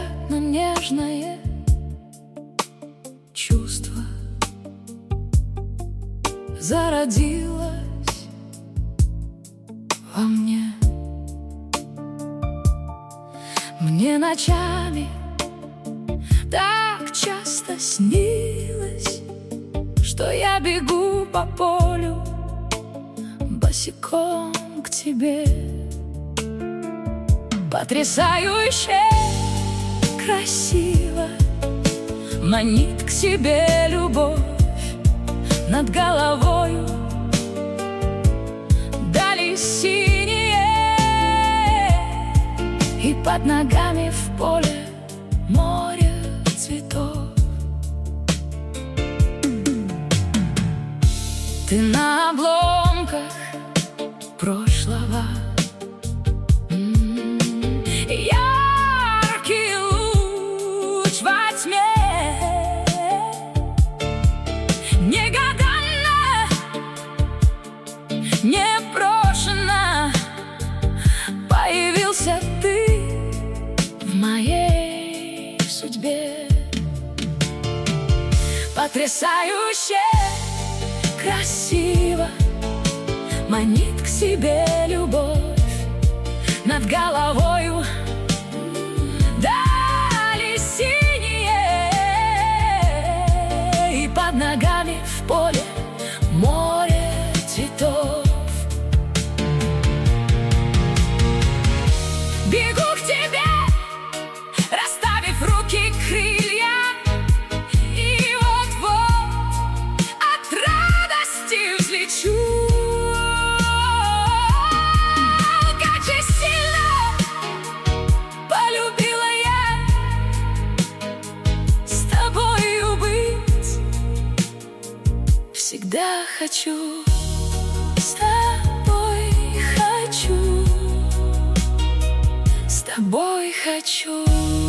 невероятно нежное чувство зародилось во мне. Мне ночами так часто снилось, что я бегу по полю босиком к тебе. Потрясающе красиво манит к себе любовь. Над головою дали синие, и под ногами в поле море цветов. Ты на обломках прошлого, яркий луч во тьме, негаданно, непрошено появился ты в моей судьбе. Потрясающе красиво манит к себе любовь. Над головою дали синие, и под ногами в поле море цветов. Бегу к тебе, расставив руки крылья, и вот-вот от радости взлечу. Как же сильно полюбила я с тобою быть. Всегда хочу, с тобой хочу, с тобой хочу.